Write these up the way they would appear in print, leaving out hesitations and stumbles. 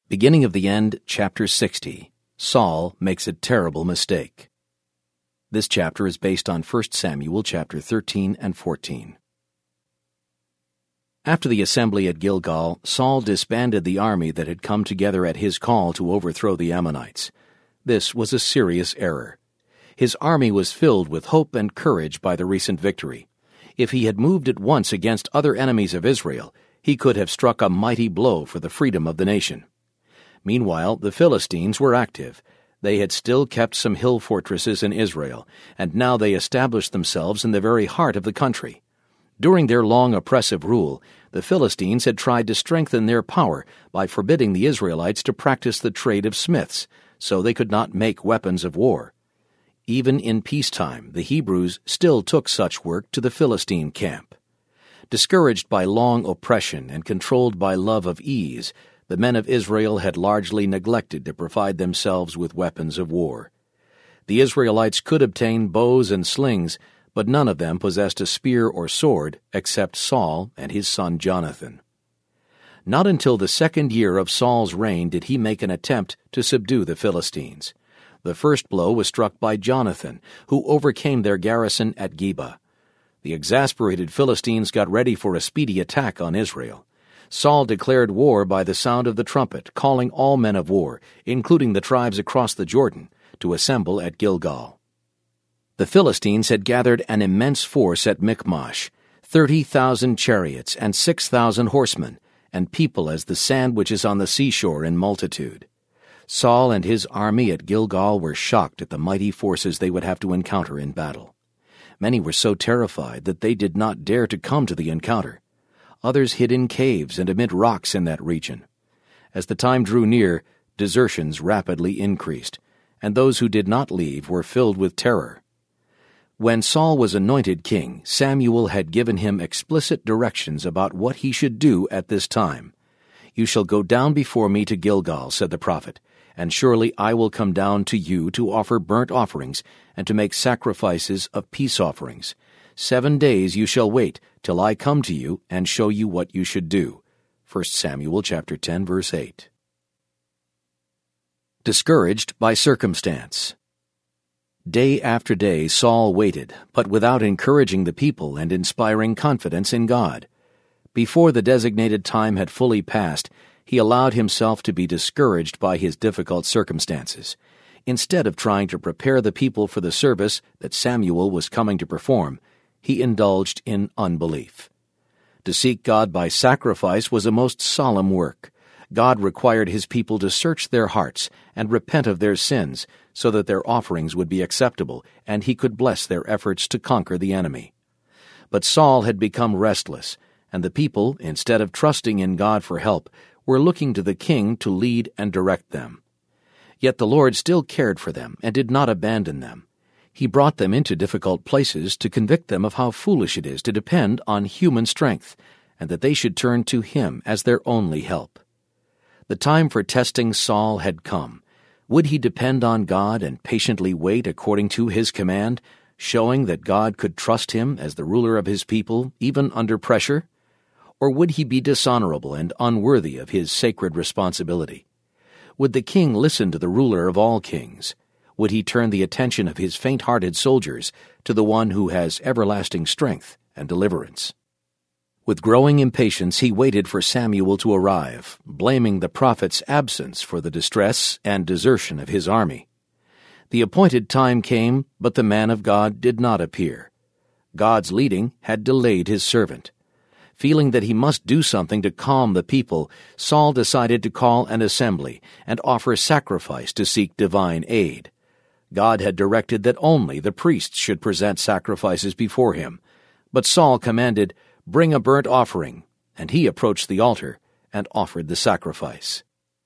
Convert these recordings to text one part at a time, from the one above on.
Beginning of the End, Chapter 60. Saul makes a terrible mistake. This chapter is based on 1 Samuel chapter 13 and 14. After the assembly at Gilgal, Saul disbanded the army that had come together at his call to overthrow the Ammonites. This was a serious error. His army was filled with hope and courage by the recent victory. If he had moved at once against other enemies of Israel, he could have struck a mighty blow for the freedom of the nation. Meanwhile, the Philistines were active. They had still kept some hill fortresses in Israel, and now they established themselves in the very heart of the country. During their long oppressive rule, the Philistines had tried to strengthen their power by forbidding the Israelites to practice the trade of smiths, so they could not make weapons of war. Even in peacetime, the Hebrews still took such work to the Philistine camp. Discouraged by long oppression and controlled by love of ease, the men of Israel had largely neglected to provide themselves with weapons of war. The Israelites could obtain bows and slings, but none of them possessed a spear or sword except Saul and his son Jonathan. Not until the second year of Saul's reign did he make an attempt to subdue the Philistines. The first blow was struck by Jonathan, who overcame their garrison at Geba. The exasperated Philistines got ready for a speedy attack on Israel. Saul declared war by the sound of the trumpet, calling all men of war, including the tribes across the Jordan, to assemble at Gilgal. The Philistines had gathered an immense force at Michmash, 30,000 chariots and 6,000 horsemen, and people as the sand which is on the seashore in multitude. Saul and his army at Gilgal were shocked at the mighty forces they would have to encounter in battle. Many were so terrified that they did not dare to come to the encounter. Others hid in caves and amid rocks in that region. As the time drew near, desertions rapidly increased, and those who did not leave were filled with terror. When Saul was anointed king, Samuel had given him explicit directions about what he should do at this time. "You shall go down before me to Gilgal," said the prophet, "and surely I will come down to you to offer burnt offerings and to make sacrifices of peace offerings. 7 days you shall wait till I come to you and show you what you should do." 1 Samuel chapter 10, verse 8. Discouraged by circumstance. Day after day Saul waited, but without encouraging the people and inspiring confidence in God. Before the designated time had fully passed, he allowed himself to be discouraged by his difficult circumstances. Instead of trying to prepare the people for the service that Samuel was coming to perform, he indulged in unbelief. To seek God by sacrifice was a most solemn work. God required his people to search their hearts and repent of their sins so that their offerings would be acceptable and he could bless their efforts to conquer the enemy. But Saul had become restless, and the people, instead of trusting in God for help, were looking to the king to lead and direct them. Yet the Lord still cared for them and did not abandon them. He brought them into difficult places to convict them of how foolish it is to depend on human strength, and that they should turn to him as their only help. The time for testing Saul had come. Would he depend on God and patiently wait according to his command, showing that God could trust him as the ruler of his people, even under pressure? Or would he be dishonorable and unworthy of his sacred responsibility? Would the king listen to the ruler of all kings? Would he turn the attention of his faint-hearted soldiers to the one who has everlasting strength and deliverance? With growing impatience he waited for Samuel to arrive, blaming the prophet's absence for the distress and desertion of his army. The appointed time came, but the man of God did not appear. God's leading had delayed his servant. Feeling that he must do something to calm the people, Saul decided to call an assembly and offer sacrifice to seek divine aid. God had directed that only the priests should present sacrifices before him, but Saul commanded, "Bring a burnt offering," and he approached the altar and offered the sacrifice.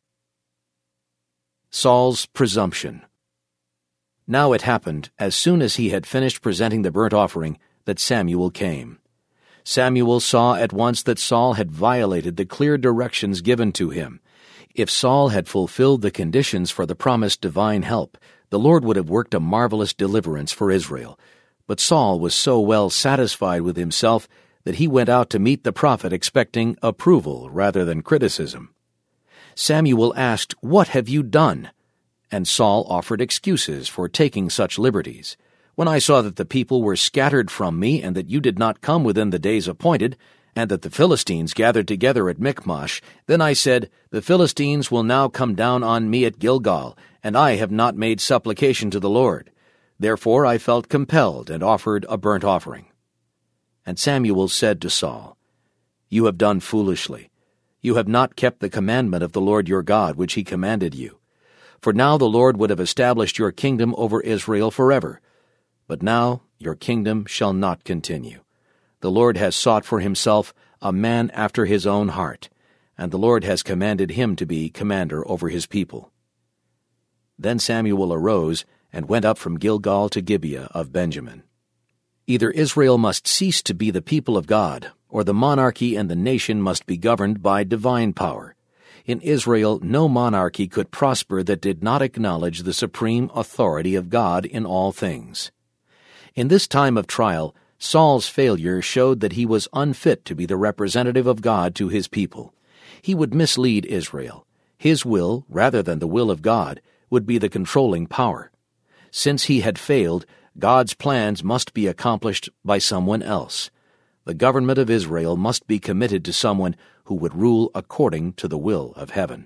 Saul's presumption. Now it happened, as soon as he had finished presenting the burnt offering, that Samuel came. Samuel saw at once that Saul had violated the clear directions given to him. If Saul had fulfilled the conditions for the promised divine help, the Lord would have worked a marvelous deliverance for Israel. But Saul was so well satisfied with himself that he went out to meet the prophet expecting approval rather than criticism. Samuel asked, "What have you done?" And Saul offered excuses for taking such liberties. "When I saw that the people were scattered from me, and that you did not come within the days appointed, and that the Philistines gathered together at Michmash, then I said, The Philistines will now come down on me at Gilgal, and I have not made supplication to the Lord. Therefore I felt compelled and offered a burnt offering." And Samuel said to Saul, "You have done foolishly. You have not kept the commandment of the Lord your God, which he commanded you. For now the Lord would have established your kingdom over Israel forever. But now your kingdom shall not continue. The Lord has sought for himself a man after his own heart, and the Lord has commanded him to be commander over his people." Then Samuel arose and went up from Gilgal to Gibeah of Benjamin. Either Israel must cease to be the people of God, or the monarchy and the nation must be governed by divine power. In Israel, no monarchy could prosper that did not acknowledge the supreme authority of God in all things. In this time of trial, Saul's failure showed that he was unfit to be the representative of God to his people. He would mislead Israel. His will, rather than the will of God, would be the controlling power. Since he had failed, God's plans must be accomplished by someone else. The government of Israel must be committed to someone who would rule according to the will of heaven.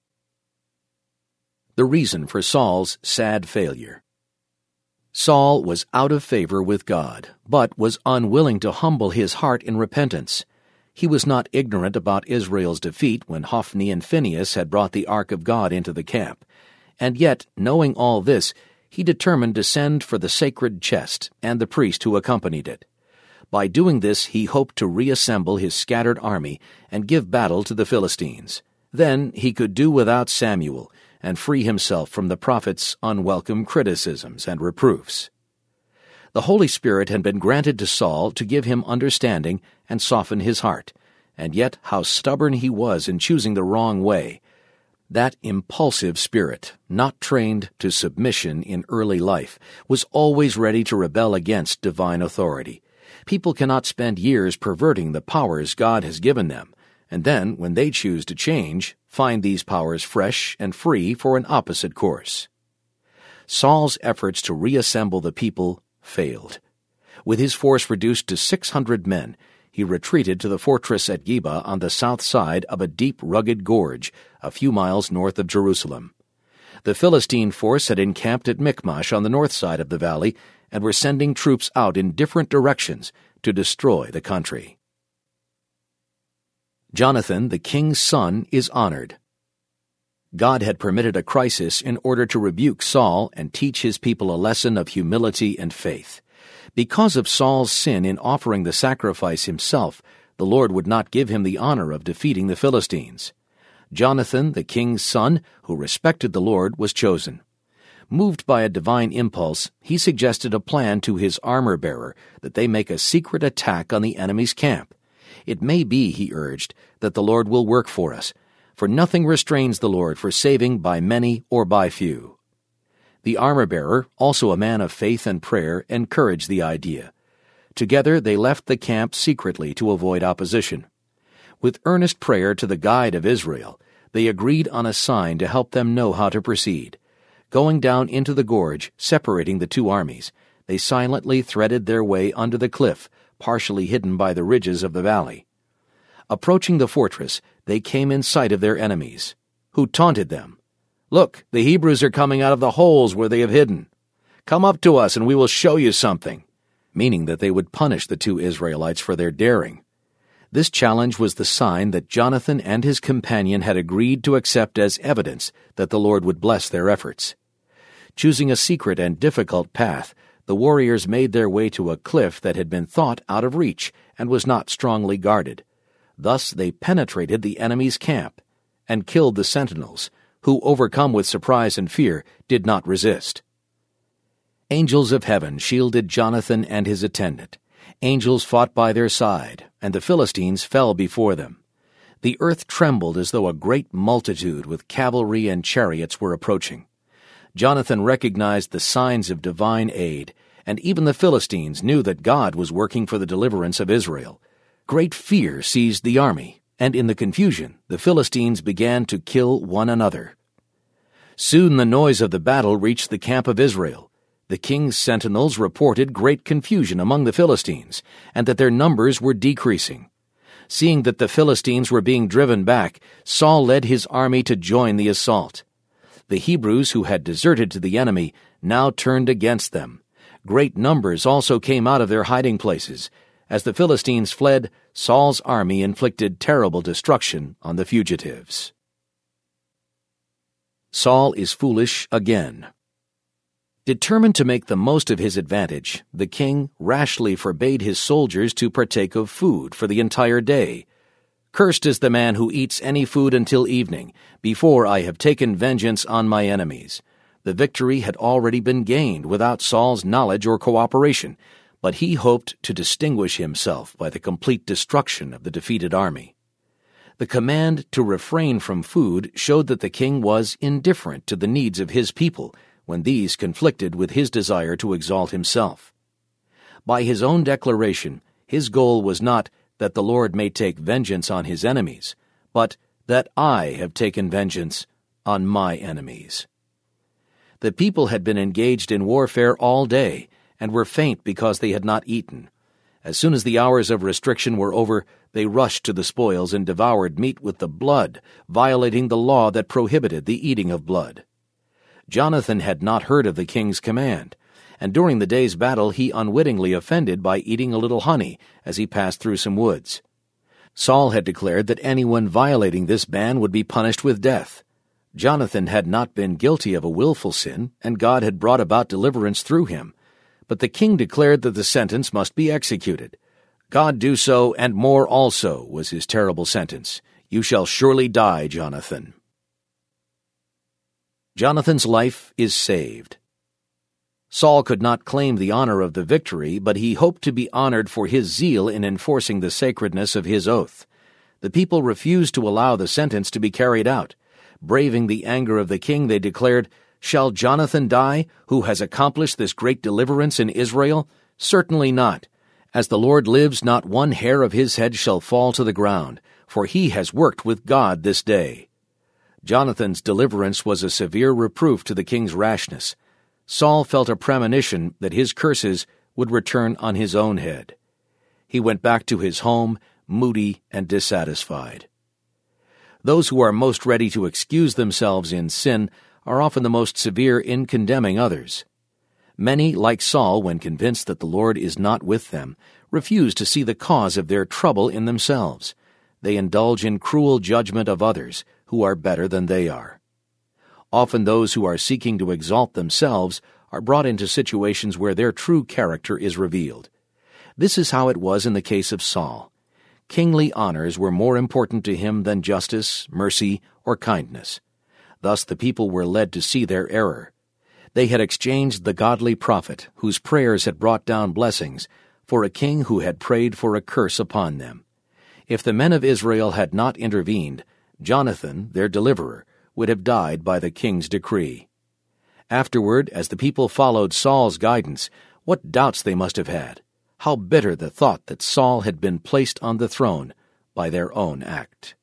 The reason for Saul's sad failure. Saul was out of favor with God, but was unwilling to humble his heart in repentance. He was not ignorant about Israel's defeat when Hophni and Phinehas had brought the ark of God into the camp, and yet, knowing all this, he determined to send for the sacred chest and the priest who accompanied it. By doing this, he hoped to reassemble his scattered army and give battle to the Philistines. Then he could do without Samuel and free himself from the prophet's unwelcome criticisms and reproofs. The Holy Spirit had been granted to Saul to give him understanding and soften his heart, and yet how stubborn he was in choosing the wrong way. That impulsive spirit, not trained to submission in early life, was always ready to rebel against divine authority. People cannot spend years perverting the powers God has given them, and then, when they choose to change, find these powers fresh and free for an opposite course. Saul's efforts to reassemble the people failed. With his force reduced to 600 men, he retreated to the fortress at Geba on the south side of a deep, rugged gorge a few miles north of Jerusalem. The Philistine force had encamped at Michmash on the north side of the valley and were sending troops out in different directions to destroy the country. Jonathan, the king's son, is honored. God had permitted a crisis in order to rebuke Saul and teach his people a lesson of humility and faith. Because of Saul's sin in offering the sacrifice himself, the Lord would not give him the honor of defeating the Philistines. Jonathan, the king's son, who respected the Lord, was chosen. Moved by a divine impulse, he suggested a plan to his armor-bearer that they make a secret attack on the enemy's camp. "It may be," he urged, "that the Lord will work for us, for nothing restrains the Lord for saving by many or by few." The armor-bearer, also a man of faith and prayer, encouraged the idea. Together they left the camp secretly to avoid opposition. With earnest prayer to the guide of Israel, they agreed on a sign to help them know how to proceed. Going down into the gorge, separating the two armies, they silently threaded their way under the cliff, partially hidden by the ridges of the valley. Approaching the fortress, they came in sight of their enemies, who taunted them. "Look, the Hebrews are coming out of the holes where they have hidden. Come up to us and we will show you something," meaning that they would punish the two Israelites for their daring. This challenge was the sign that Jonathan and his companion had agreed to accept as evidence that the Lord would bless their efforts. Choosing a secret and difficult path, the warriors made their way to a cliff that had been thought out of reach and was not strongly guarded. Thus they penetrated the enemy's camp and killed the sentinels, who, overcome with surprise and fear, did not resist. Angels of heaven shielded Jonathan and his attendant. Angels fought by their side, and the Philistines fell before them. The earth trembled as though a great multitude with cavalry and chariots were approaching. Jonathan recognized the signs of divine aid, and even the Philistines knew that God was working for the deliverance of Israel. Great fear seized the army, and in the confusion the Philistines began to kill one another. Soon the noise of the battle reached the camp of Israel. The king's sentinels reported great confusion among the Philistines, and that their numbers were decreasing. Seeing that the Philistines were being driven back, Saul led his army to join the assault. The Hebrews who had deserted to the enemy now turned against them. Great numbers also came out of their hiding places. As the Philistines fled, Saul's army inflicted terrible destruction on the fugitives. Saul is foolish again. Determined to make the most of his advantage, the king rashly forbade his soldiers to partake of food for the entire day. "Cursed is the man who eats any food until evening, before I have taken vengeance on my enemies." The victory had already been gained without Saul's knowledge or cooperation, but he hoped to distinguish himself by the complete destruction of the defeated army. The command to refrain from food showed that the king was indifferent to the needs of his people when these conflicted with his desire to exalt himself. By his own declaration, his goal was not that the Lord may take vengeance on his enemies, but that I have taken vengeance on my enemies. The people had been engaged in warfare all day and were faint because they had not eaten. As soon as the hours of restriction were over, they rushed to the spoils and devoured meat with the blood, violating the law that prohibited the eating of blood. Jonathan had not heard of the king's command, and during the day's battle he unwittingly offended by eating a little honey as he passed through some woods. Saul had declared that anyone violating this ban would be punished with death. Jonathan had not been guilty of a willful sin, and God had brought about deliverance through him. But the king declared that the sentence must be executed. "God do so, and more also," was his terrible sentence. "You shall surely die, Jonathan." Jonathan's life is saved. Saul could not claim the honor of the victory, but he hoped to be honored for his zeal in enforcing the sacredness of his oath. The people refused to allow the sentence to be carried out. Braving the anger of the king, they declared, "Shall Jonathan die, who has accomplished this great deliverance in Israel? Certainly not. As the Lord lives, not one hair of his head shall fall to the ground, for he has worked with God this day." Jonathan's deliverance was a severe reproof to the king's rashness. Saul felt a premonition that his curses would return on his own head. He went back to his home, moody and dissatisfied. Those who are most ready to excuse themselves in sin are often the most severe in condemning others. Many, like Saul, when convinced that the Lord is not with them, refuse to see the cause of their trouble in themselves. They indulge in cruel judgment of others who are better than they are. Often those who are seeking to exalt themselves are brought into situations where their true character is revealed. This is how it was in the case of Saul. Kingly honors were more important to him than justice, mercy, or kindness. Thus the people were led to see their error. They had exchanged the godly prophet, whose prayers had brought down blessings, for a king who had prayed for a curse upon them. If the men of Israel had not intervened, Jonathan, their deliverer, would have died by the king's decree. Afterward, as the people followed Saul's guidance, what doubts they must have had! How bitter the thought that Saul had been placed on the throne by their own act!